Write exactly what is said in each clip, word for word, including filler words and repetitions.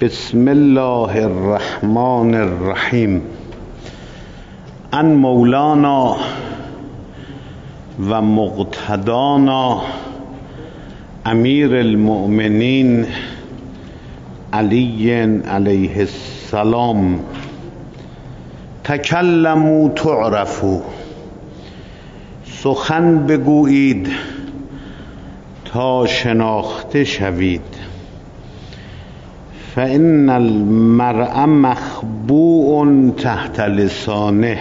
بسم الله الرحمن الرحیم. ان مولانا و مقتدانا امیر المؤمنین علی علیه السلام تکلموا تعرفوا، سخن بگویید تا شناخته شوید. فإن المرء مخبوء تحت لسانه،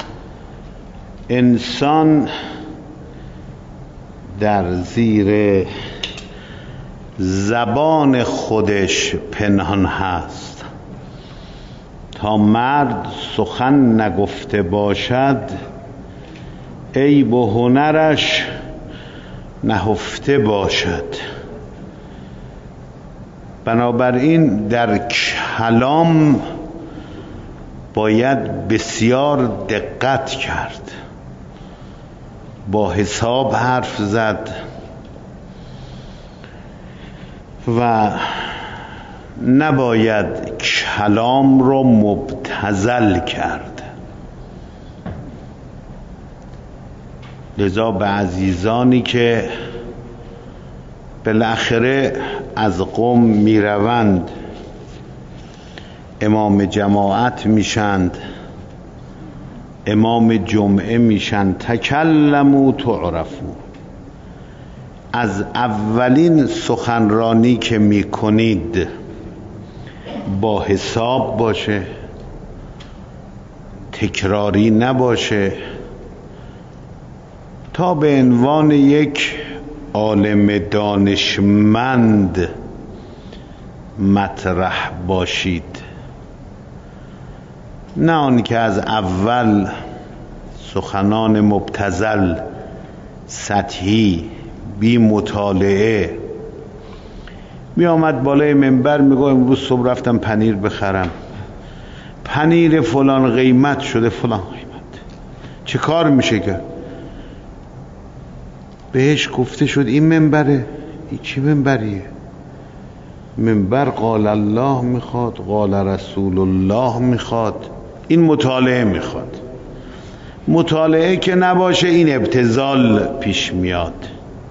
انسان در زیر زبان خودش پنهان هست. تا مرد سخن نگفته باشد، عیب و هنرش نهفته باشد. بنابراین در کلام باید بسیار دقت کرد، با حساب حرف زد و نباید کلام رو مبتذل کرد. لذا به عزیزانی که بالاخره از قوم میروند، امام جماعت میشند، امام جمعه میشند، تکلموا تعرفوا، از اولین سخنرانی که میکنید با حساب باشه، تکراری نباشه، تا به عنوان یک عالم دانشمند مطرح باشید، نه آن که از اول سخنان مبتذل، سطحی، بی مطالعه می آمد بالای منبر میگه امروز صبح رفتم پنیر بخرم، پنیر فلان قیمت شده، فلان قیمت. چه کار میشه کرد؟ بهش گفته شد این منبره؟ این چی منبریه؟ منبر قال الله میخواد، قال رسول الله میخواد، این مطالعه میخواد. مطالعه که نباشه این ابتذال پیش میاد.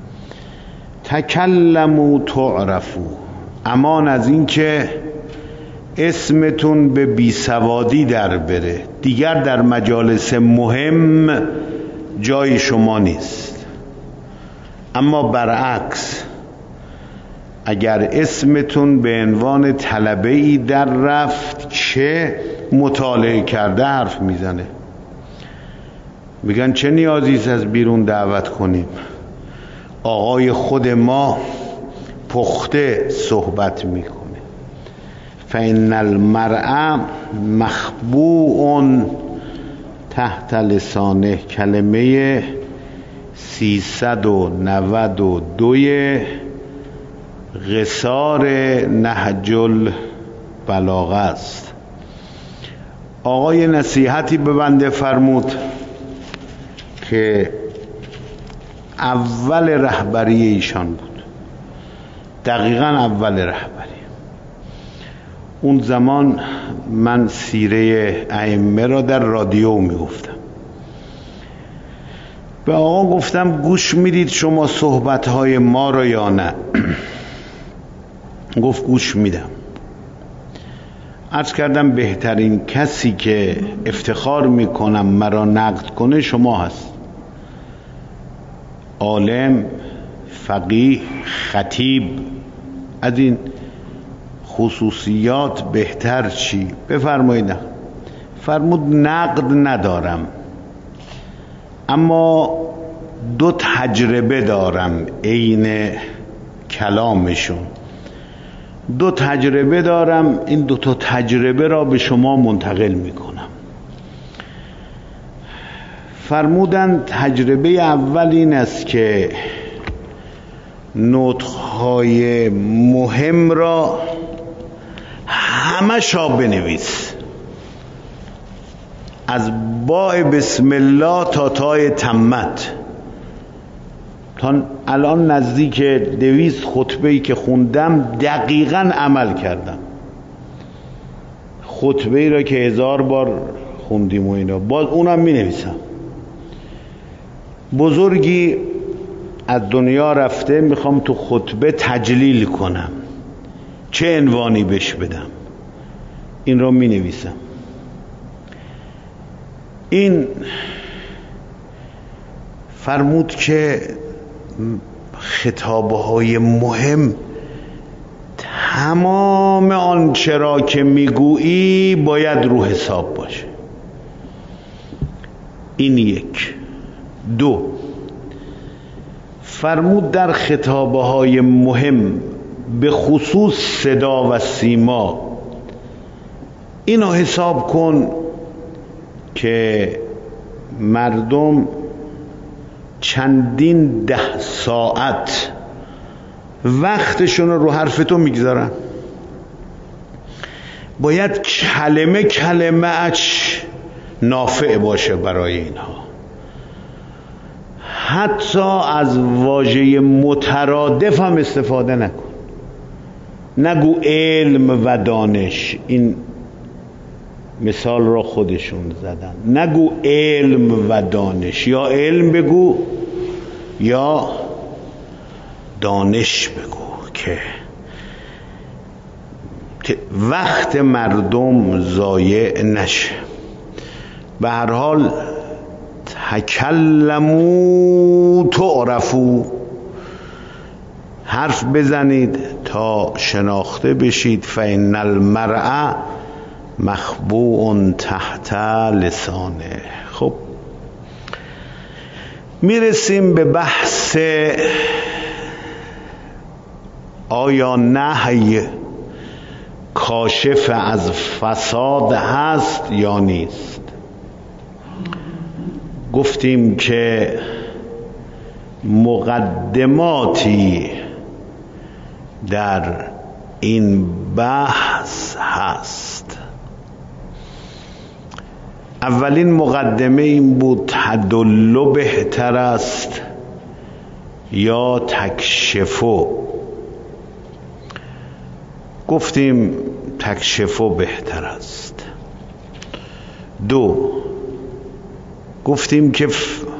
تکلموا تعرفوا، امان از این که اسمتون به بیسوادی در بره، دیگر در مجالس مهم جای شما نیست. اما برعکس، اگر اسمتون به عنوان طلبه‌ای در رفت که مطالعه کرده حرف میزنه، میگن چه نیازی است از بیرون دعوت کنیم، آقای خود ما پخته صحبت میکنه. فإن المرء مخبوء تحت لسانه، کلمه سیصد و نود و دوی قصار نهج البلاغه است. آقای نصیحتی به بنده فرمود که اول رهبری ایشان بود، دقیقا اول رهبری. اون زمان من سیره ائمه را در رادیو میگفتم. به آقا گفتم گوش میدید شما صحبتهای ما را یا نه؟ گفت گوش میدم. عرض کردم بهترین کسی که افتخار میکنم مرا نقد کنه شما هست. عالم، فقیه، خطیب، از این خصوصیات بهتر چی؟ بفرمایید. فرمود نقد ندارم، اما دو تجربه دارم عین کلامشون. دو تجربه دارم، این دو تا تجربه را به شما منتقل میکنم. فرمودند تجربه اول این است که نطقهای مهم را همه شا بنویس، از باء بسم الله تا تای تمت. تا الان نزدیک دویست خطبه‌ای که خوندم دقیقاً عمل کردم. خطبه ای را که هزار بار خوندیم و اینا، باز اونم می نویسم. بزرگی از دنیا رفته، میخوام تو خطبه تجلیل کنم، چه عنوانی بهش بدم، این را می نویسم. این فرمود که خطابه های مهم تمام آنچه را که میگویی باید رو حساب باشه. این یک. دو، فرمود در خطابه های مهم به خصوص صدا و سیما اینو حساب کن که مردم چندین ده ساعت وقتشون رو رو حرف تو میگذارن، باید کلمه کلمه اچ نافع باشه برای اینها. حتی از واژه مترادف هم استفاده نکن، نگو علم و دانش، این مثال را خودشون زدن، نگو علم و دانش، یا علم بگو یا دانش بگو که وقت مردم ضایع نشه. به هر حال تکلمو تعرفو، حرف بزنید تا شناخته بشید. فإن المرء مخبوء تحت لسانه. خب میرسیم به بحث آیا نهی کاشف از فساد هست یا نیست. گفتیم که مقدماتی در این بحث هست. اولین مقدمه این بود تدل بهتر است یا تکشفو. گفتیم تکشفو بهتر است. دو، گفتیم که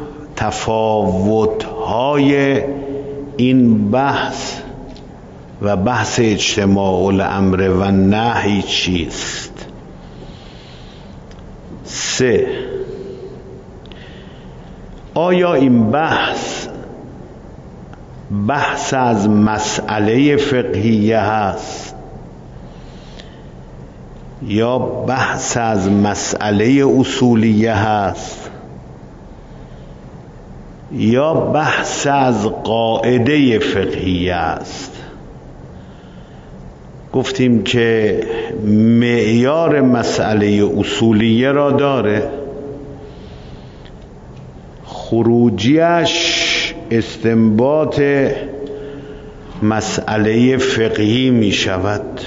تفاوت‌های این بحث و بحث اجتماع الامر و نهی چیست. سه، آیا این بحث بحث از مسئله فقهیه هست یا بحث از مسئله اصولیه هست یا بحث از قاعده فقهیه است. گفتیم که معیار مسئله اصولیه را داره، خروجیش استنباط مسئله فقهی می شود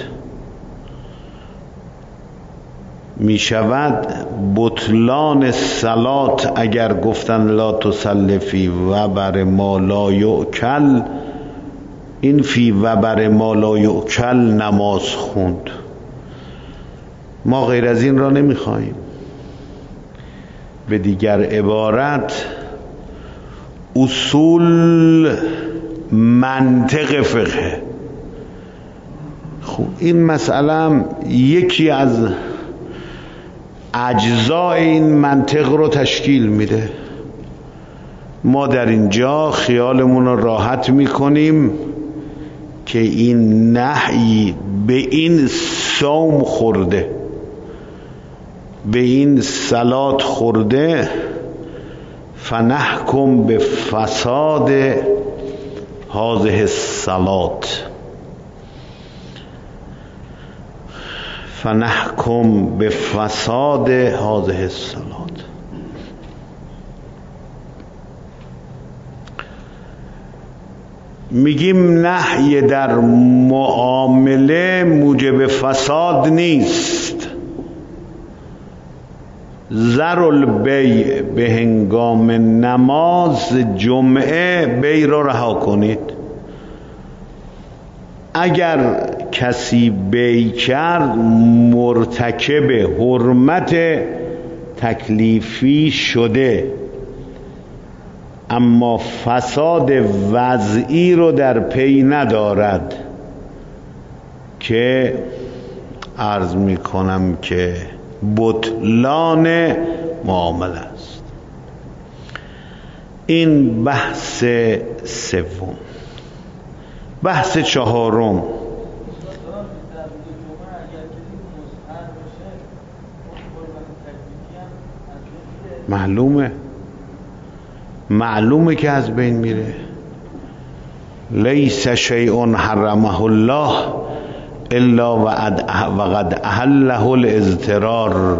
می شود بطلان صلات اگر گفتن لا تصلی فی وبر ما لا یؤکل، این فی وبر ما لا یؤکل نماز خوند. ما غیر از این را نمیخواهیم. به دیگر عبارت اصول منطق فقه. خب این مسئله هم یکی از اجزای این منطق رو تشکیل میده. ما در اینجا خیالمون رو راحت میکنیم که این نهی به این صوم خورده، به این صلات خورده، فنحکم به فساد هذه الصلات، فنحکم به فساد هذه الصلات. میگیم نهی در معامله موجب فساد نیست. ذر البیع به هنگام نماز جمعه بی رو رها کنید. اگر کسی بیع کرد مرتکب حرمت تکلیفی شده، اما فساد وضعی رو در پی ندارد که عرض می کنم که بطلان معامله است. این بحث سوم. بحث چهارم، معلومه معلومه که از بین میره. لیس شیء حرمه الله الا وقد احله الاضطرار،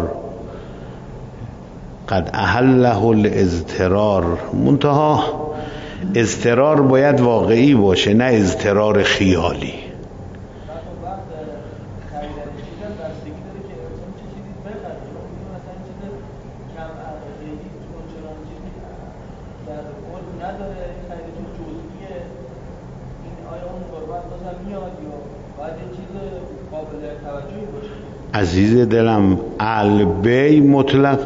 قد احله الاضطرار. منتها اضطرار باید واقعی باشه، نه اضطرار خیالی. عزیز دلم، البی مطلق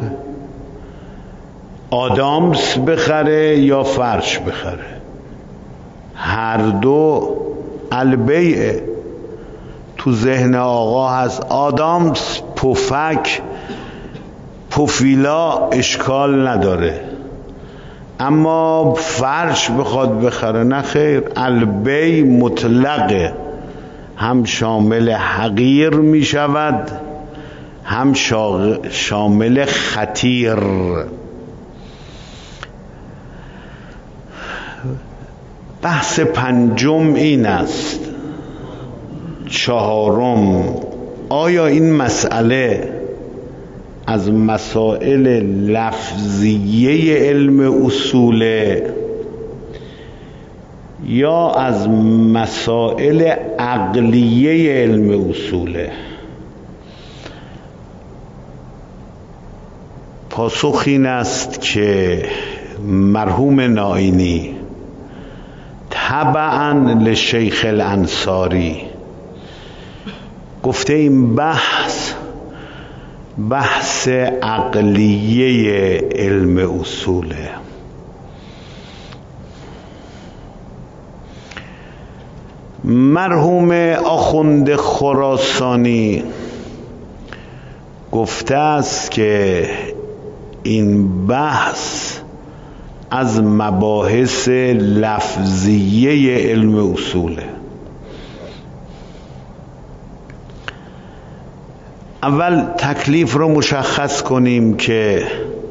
آدامس بخره یا فرش بخره، هر دو البیعه. تو ذهن آقا هست آدامس، پفک، پوفیلا اشکال نداره، اما فرش بخواد بخره نه خیر. البی مطلقه، هم شامل حقیر می شود هم شامل خطیر. بحث پنجم این است. چهارم، آیا این مسئله از مسائل لفظیه علم اصوله یا از مسائل عقلیه علم اصوله؟ پاسخ این است که مرحوم نائینی تبعاً لشیخ الانصاری گفته این بحث بحث عقلیه علم اصوله. مرحوم آخوند خراسانی گفته است که این بحث از مباحث لفظیه علم اصوله. اول تکلیف رو مشخص کنیم که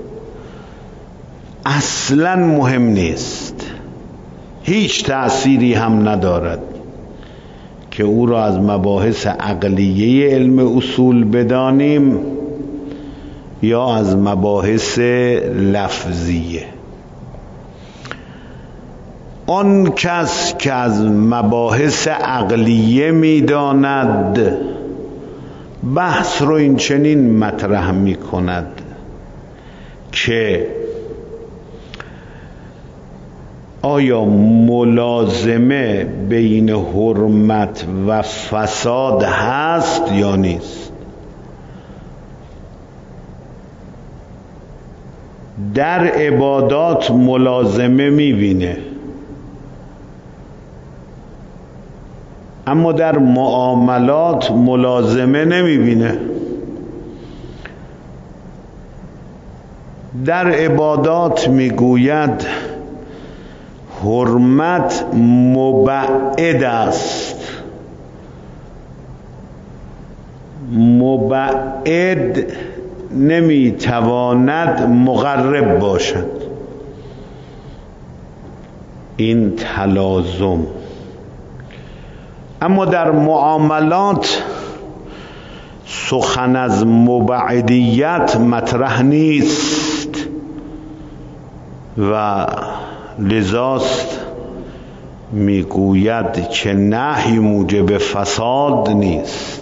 اصلاً مهم نیست، هیچ تأثیری هم ندارد که او را از مباحث عقلیه علم اصول بدانیم یا از مباحث لفظیه. آن کس که از مباحث عقلیه می‌داند بحث رو این چنین مطرح می کند که آیا ملازمه بین حرمت و فساد هست یا نیست؟ در عبادات ملازمه می بینه، اما در معاملات ملازمه نمی بینه. در عبادات می گوید حرمت مبعد است، مبعد نمی تواند مقرب باشد. این تلازم. اما در معاملات سخن از مبعدیت مطرح نیست و لذاست میگوید که نهی موجب فساد نیست.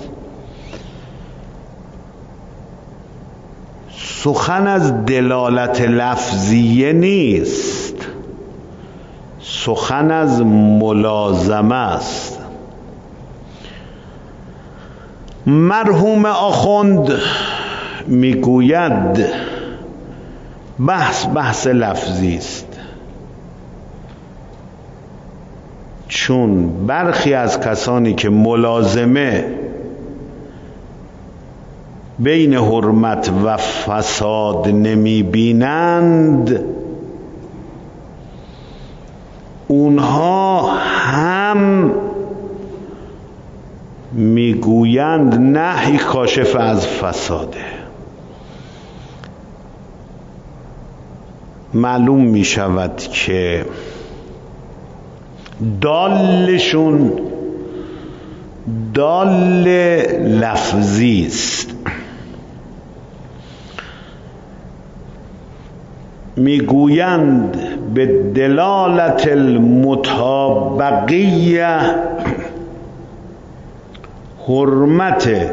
سخن از دلالت لفظیه نیست، سخن از ملازمه است. مرحوم آخوند میگوید بحث بحث لفظی است، چون برخی از کسانی که ملازمه بین حرمت و فساد نمی بینند، اونها هم میگویند نهی کاشف از فساده. معلوم می شود که دالشون دال لفظی است. میگویند به دلالت المطابقیه حرمت،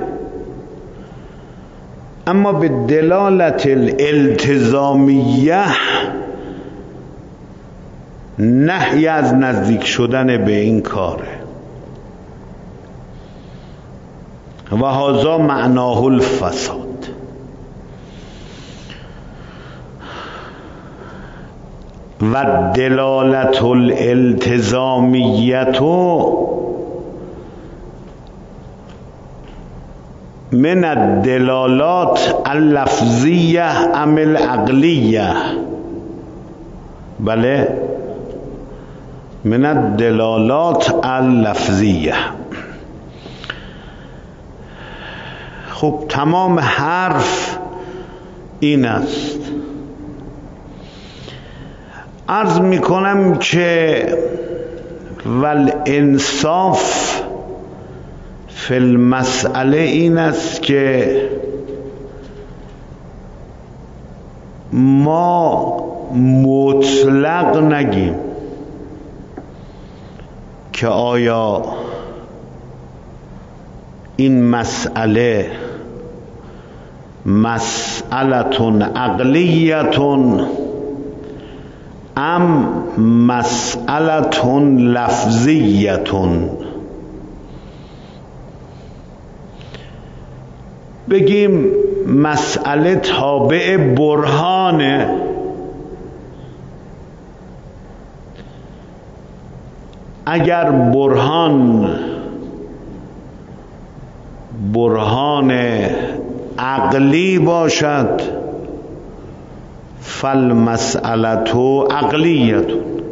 اما به دلالت الالتزامیه نهی از نزدیک شدن به این کاره. و هذا معناه الفساد. و دلالت الالتزامیه من الدلالات اللفظیه ام العقلیه؟ بله، من الدلالات اللفظیه. خب تمام حرف این است. عرض میکنم که والانصاف فی المسئله این است که ما مطلق نگیم که آیا این مسئله مسئلتون عقلیتون ام مسئلتون لفظیتون. بگیم مسئله تابع برهانه، اگر برهان برهان عقلی باشد فالمسئلة عقلیت،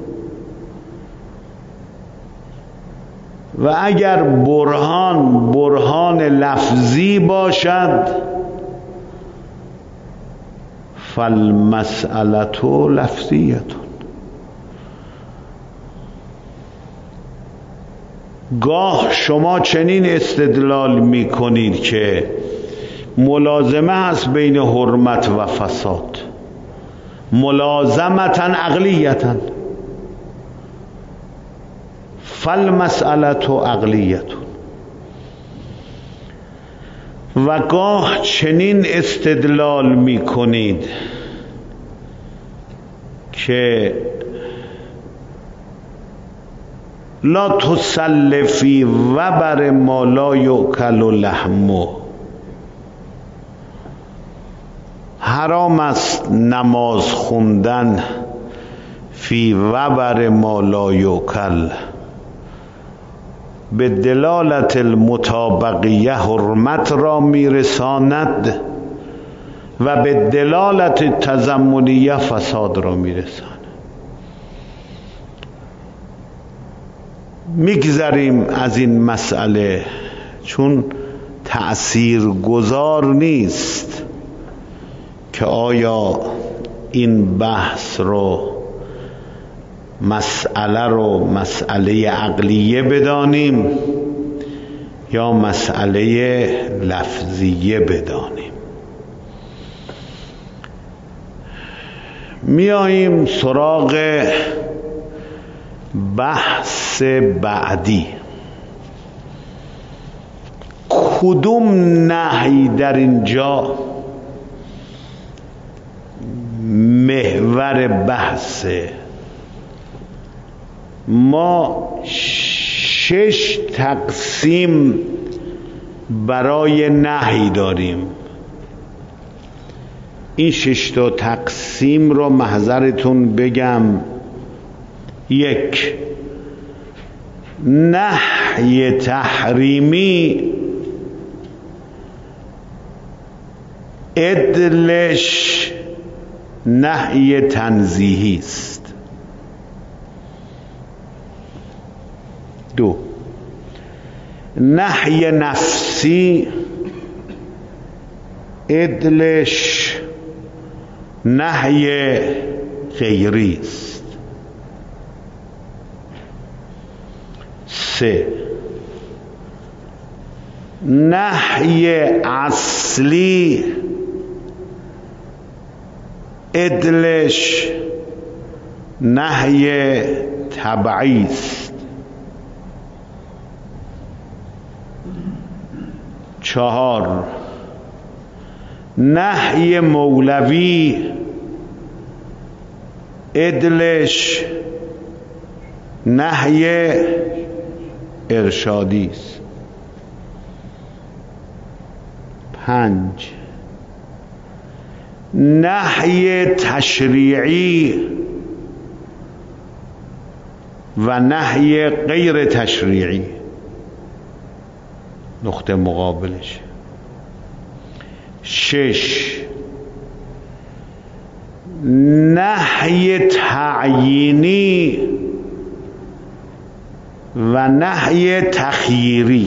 و اگر برهان برهان لفظی باشد فالمسئلة لفظیت. گاه شما چنین استدلال می کنید که ملازمه هست بین حرمت و فساد، ملازمتا عقلیتا، فالمسئلة عقلیت. و گاه چنین استدلال می کنید که لا تصل فی وبر ما لا یؤکل لحمه، حرام است نماز خوندن فی وبر ما لا یؤکل، به دلالت المطابقیه حرمت را میرساند و به دلالت تضمنیه فساد را میرساند. میگذریم از این مسئله چون تأثیر گذار نیست که آیا این بحث رو مسئله رو مسئله عقلیه بدانیم یا مسئله لفظیه بدانیم. میاییم سراغ بحث بعدی. کدوم نهی در اینجا محور بحثه؟ ما شش تقسیم برای نهی داریم. این شش تا تقسیم رو محضرتون بگم. یک، نهی تحریمی عدلش نهی تنزیهی است. دو، نهی نفسی عدلش نهی غیری است. سه، نهی اصلی عدلش نهی تبعی است. چهار، نهی مولوی عدلش نهی ارشادی است. پنج، نهی تشریعی و نهی غیر تشریعی نقطه مقابلش. شش، نهی تعیینی و نهی تخییری.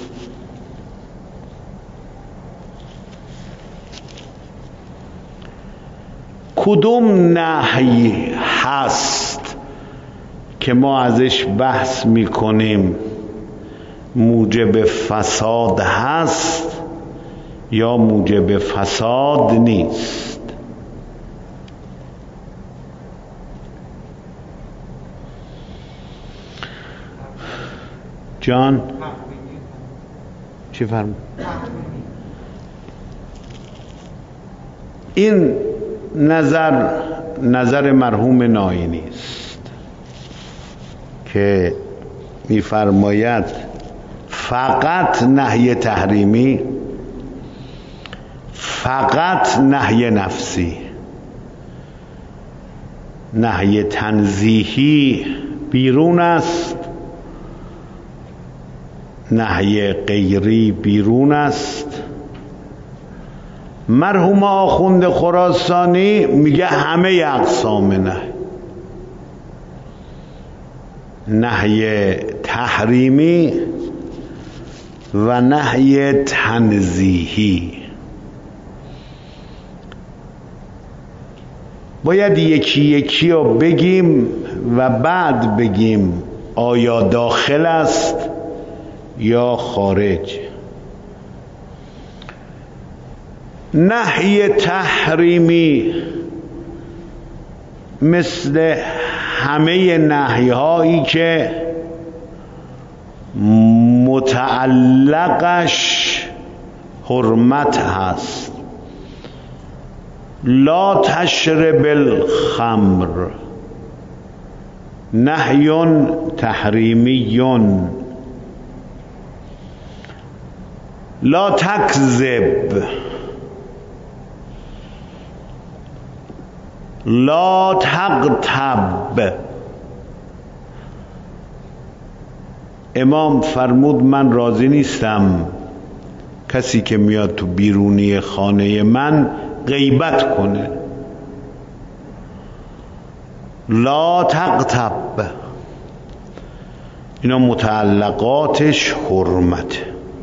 کدوم نهی هست که ما ازش بحث میکنیم موجب فساد هست یا موجب فساد نیست؟ جان چی فرمود؟ این نظر نظر مرحوم ناینی است که می‌فرماید فقط نهی تحریمی، فقط نهی نفسی، نهی تنزیهی بیرون است، نهی غیری بیرون است. مرحوم آخوند خراسانی میگه همه اقسام نهی، نهی تحریمی و نهی تنزیهی. باید یکی یکی رو بگیم و بعد بگیم آیا داخل است یا خارج. نهی تحریمی مثل همه نهی هایی که متعلقش حرمت هست. لا تشرب الخمر نهی تحریمی. لا تکذب، لا تغتب. امام فرمود من راضی نیستم کسی که میاد تو بیرونی خانه من غیبت کنه. لا تغتب، اینا متعلقاتش حرمت.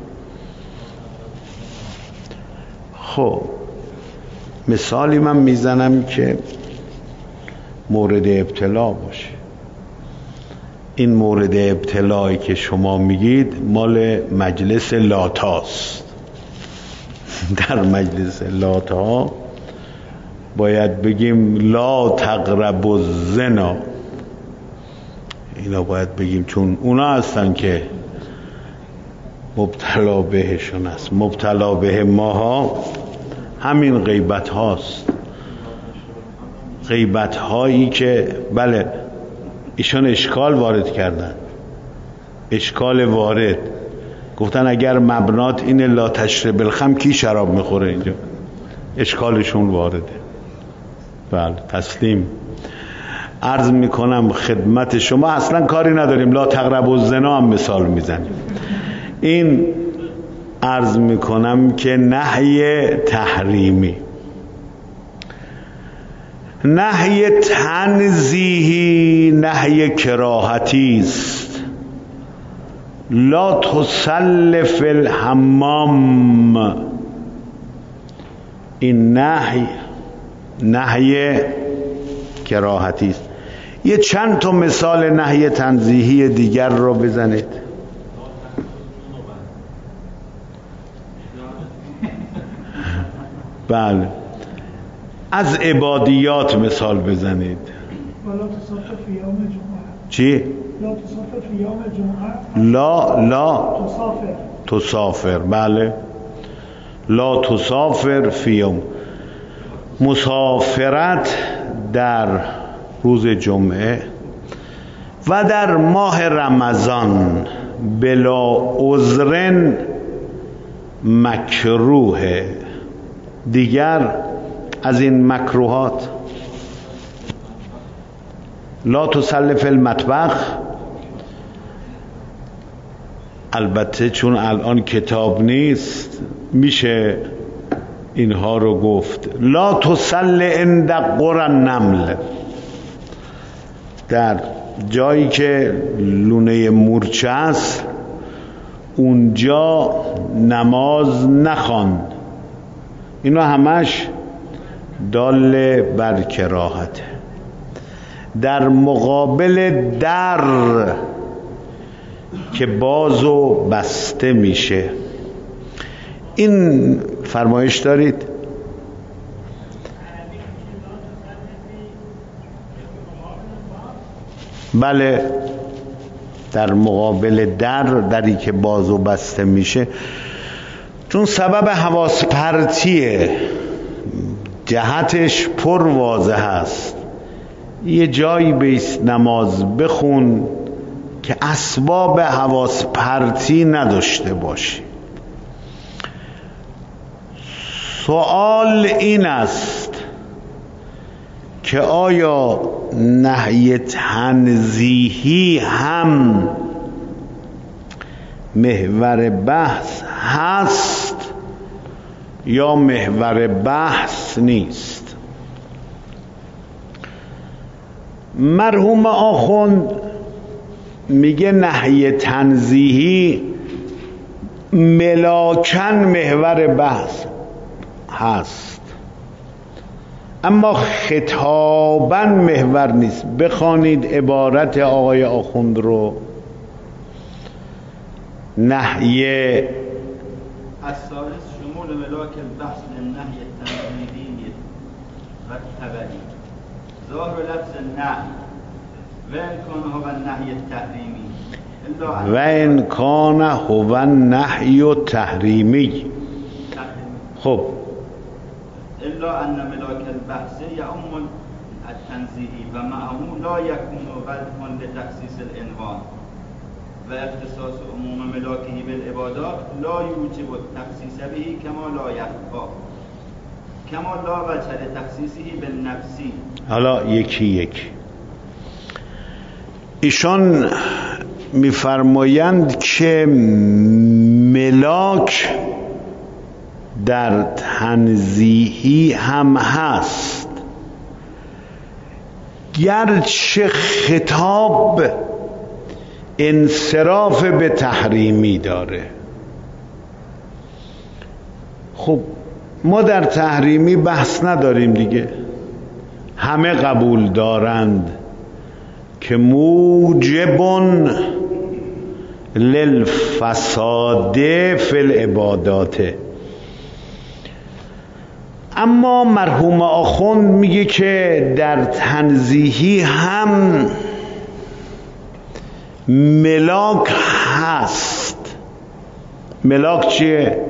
خب مثالی من میزنم که مورد ابتلا باشه. این مورد ابتلایی که شما میگید مال مجلس لاتاست. در مجلس لاتا باید بگیم لا تقربوا الزنا. اینا باید بگیم چون اونا هستن که مبتلا بهشون است. مبتلا به ماها همین غیبت هاست، غیبت هایی که بله ایشان اشکال وارد کردن. اشکال وارد گفتن اگر مبنات اینه لا تشرب الخمر کی شراب میخوره اینجا؟ اشکالشون وارده. بله تسلیم. عرض میکنم خدمت شما اصلا کاری نداریم، لا تقربوا الزنا هم مثال میزنیم. این عرض میکنم که نهی تحریمی، نهی تنزیهی، نهی کراهتی است. لا تصل فی الحمام، این نهی نهی کراهتی است. یه چند تا مثال نهی تنزیهی دیگر رو بزنید. بله از عبادیات مثال بزنید. چی؟ لا تسافر فی یوم الجمعه. لا لا تسافر تسافر. بله لا تسافر فی یوم، مسافرت در روز جمعه و در ماه رمضان بلا عذر مکروه. دیگر از این مکروهات لا تصلی فی المطبخ، البته چون الان کتاب نیست میشه اینها رو گفت. لا تصلی عند قرى النمل، در جایی که لونه مورچه است اونجا نماز نخواند. اینا همش دال بر کراهته. در مقابل در که باز و بسته میشه، این فرمایش دارید؟ بله در مقابل در، دری که باز و بسته میشه، چون سبب حواس پرتیه، جهتش پر واضح است. یه جایی بیست نماز بخون که اسباب حواس پرتی نداشته باشی. سوال این است که آیا نهی تنزیهی هم محور بحث هست یا محور بحث نیست؟ مرحوم آخوند میگه نهی تنزیهی ملاکن محور بحث هست، اما خطاباً محور نیست. بخوانید عبارت آقای آخوند رو. نهی الثالث شمول ملاک البحث للنهی التنزیهی و التبعی. ظاهر لفظ النهی و ان کان هو النهی التحریمی و ان کان هو النهی التحریمی. خب الا ان ملاک البحث یعم التنزیهی و معه لا یکون وجها لتخصیص العنوان و اختصاص عموم ملاکه بالعبادات لا یوجب التخصیص به کما لا یخفا کما لا وجه لتخصیصه بالنفسی. حالا یکی یک ایشان میفرمایند که ملاک در تنزیهی هم هست، گرچه خطاب انصراف به تحریمی داره. خب ما در تحریمی بحث نداریم دیگه، همه قبول دارند که موجب للفساد فی العبادات. اما مرحوم آخوند میگه که در تنزیهی هم ملاک هست. ملاک چیه؟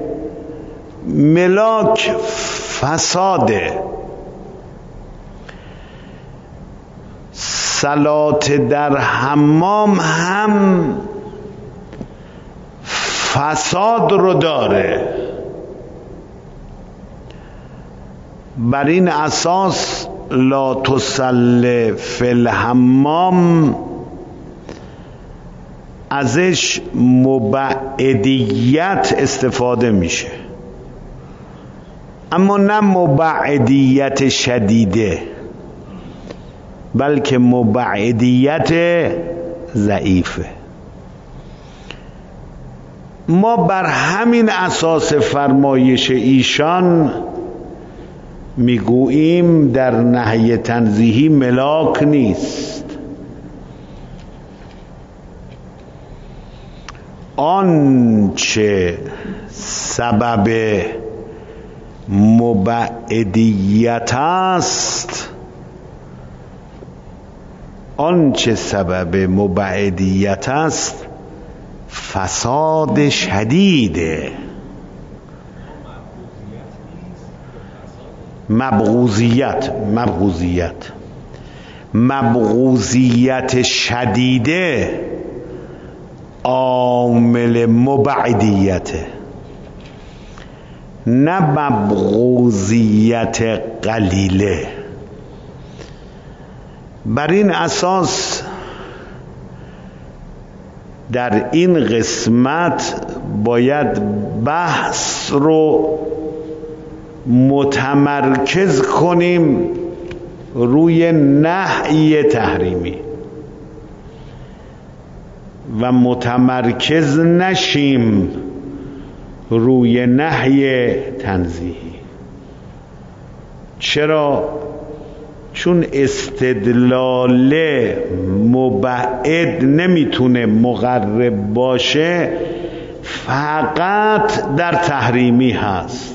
ملاک فساده. صلات در حمام هم فساد رو داره. بر این اساس لا تصلی فی الحمام ازش مبعدیت استفاده میشه، اما نه مبعدیت شدیده، بلکه مبعدیت ضعیفه. ما بر همین اساس فرمایش ایشان میگوییم در نهی تنزیهی ملاک نیست. آنچه سبب مبعدیت است، آنچه سبب مبعدیت است فساد شدیده، مبغوزیت مبغوزیت مبغوزیت شدیده عامل مبعدیته، نه مبغوزیت قلیله. بر این اساس در این قسمت باید بحث رو متمرکز کنیم روی نهی تحریمی و متمرکز نشیم روی نهی تنزیهی. چرا؟ چون استدلال مبعد نمیتونه مقرب باشه، فقط در تحریمی هست.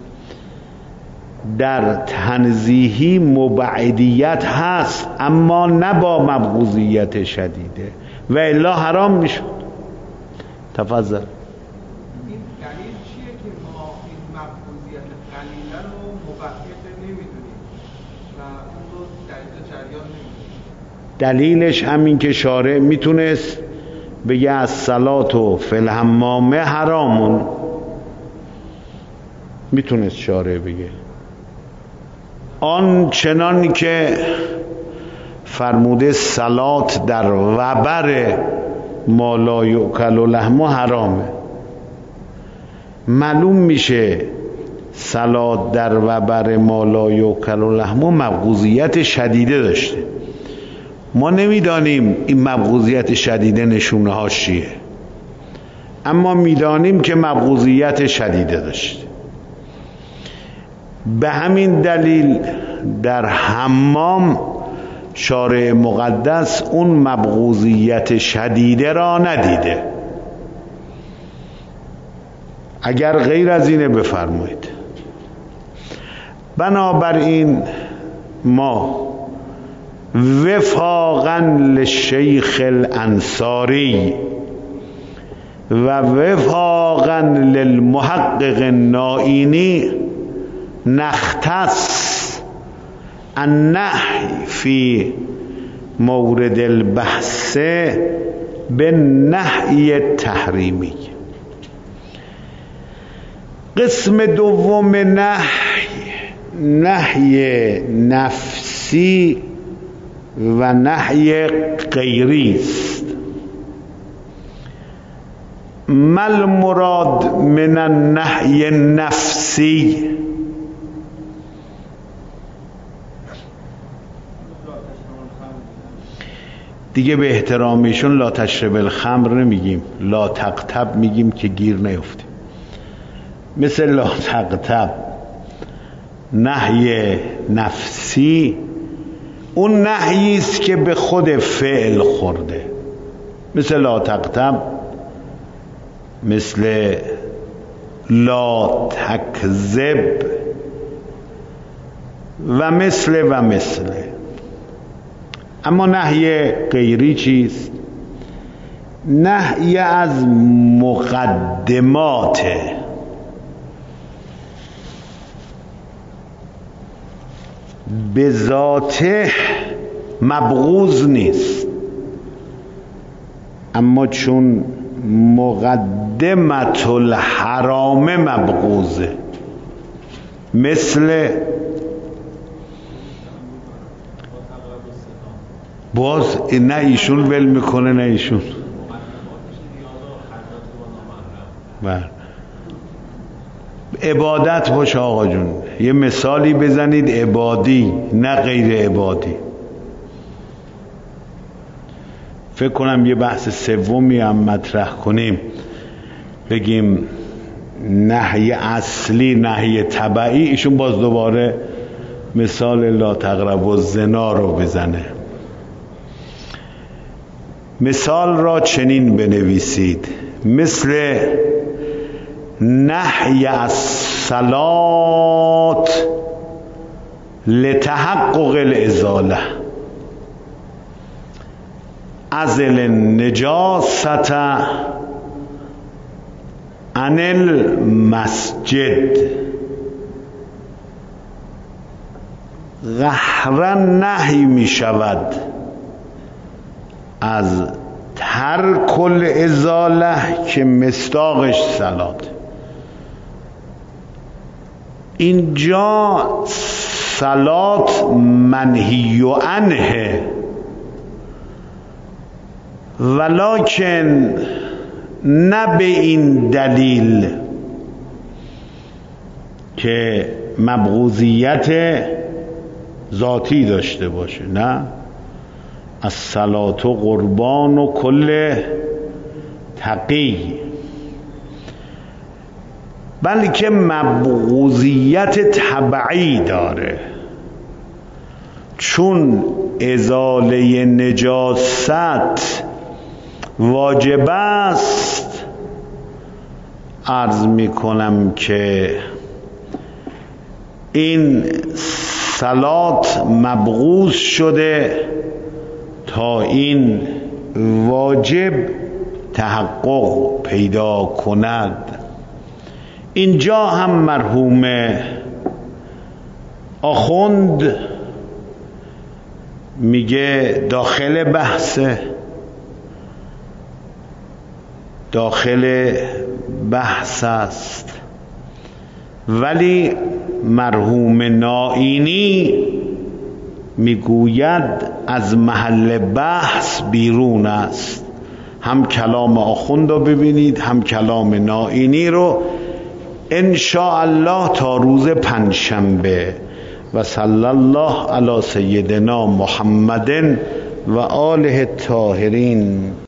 در تنزیهی مبعدیت هست، اما نه با مبغوزیت شدیده، و الا حرام میشد. تفضل. این دلیل چیه که ما این مبغوزیت قلیله رو مبعد نمیدونیم و اون رو در جریان نمیدونیم؟ دلیلش همین که شارع میتونست بگه از صلات و فی الحمام حرامون، میتونست شارع بگه. آن چنان که فرموده صلات در وبر ما لا یؤکل لحمه حرامه، معلوم میشه صلات در وبر ما لا یؤکل لحمه مبغوزیت شدیده داشته. ما نمیدانیم این مبغوزیت شدیده نشونه هاش چیه، اما میدانیم که مبغوزیت شدیده داشته. به همین دلیل در حمام شارع مقدس اون مبغوزیت شدیده را ندیده. اگر غیر از اینه بفرمایید. بنابراین ما وفاقا للشیخ الانصاری و وفاقا للمحقق النائینی نختص النهی فی مورد البحث بالنهی تحریمی. قسم دوم نهی، نهی نفسی و نهی غیری است. ما المراد من النهی النفسی؟ دیگه به احترامیشون لا تشرب الخمر نمیگیم، لا تقتب میگیم که گیر نیفتیم. مثل لا تقتب نهی نفسی اون نهی است که به خود فعل خورده، مثل لا تقتب، مثل لا تکذب و مثل و مثل. اما نهی غیری چیست؟ نهی از مقدمات، به ذاته مبغوض نیست، اما چون مقدم مقدمت الحرام مبغوزه، مثل باز نه ایشون ول میکنه نه ایشون. بله عبادت باشه آقا جون، یه مثالی بزنید عبادی نه غیر عبادی. فکر کنم یه بحث سومی هم مطرح کنیم، بگیم نهی اصلی نهی تبعی، ایشون باز دوباره مثال لا تقربوا الزنا رو بزنه. مثال را چنین بنویسید: مثل نهی از صلات لتحقق الازاله، ازل النجاست عن المسجد. قهرا نهی می شود از ترک الازاله که مصداقش صلات. اینجا صلات منهی عنه، ولکن نه به این دلیل که مبغوضیت ذاتی داشته باشه، نه، الصلاة قربان و کل تقی، بلکه مبغوضیت تبعی داره، چون ازاله نجاست واجب است. عرض می کنم که این صلات مبغوض شده تا این واجب تحقق پیدا کند. اینجا هم مرحوم آخوند میگه داخل بحثه، داخل بحث است، ولی مرحوم نائینی میگوید از محل بحث بیرون است. هم کلام آخوند رو ببینید هم کلام نائینی رو ان شاء الله تا روز پنجشنبه. و صلی الله علی سیدنا محمد و آله الطاهرین.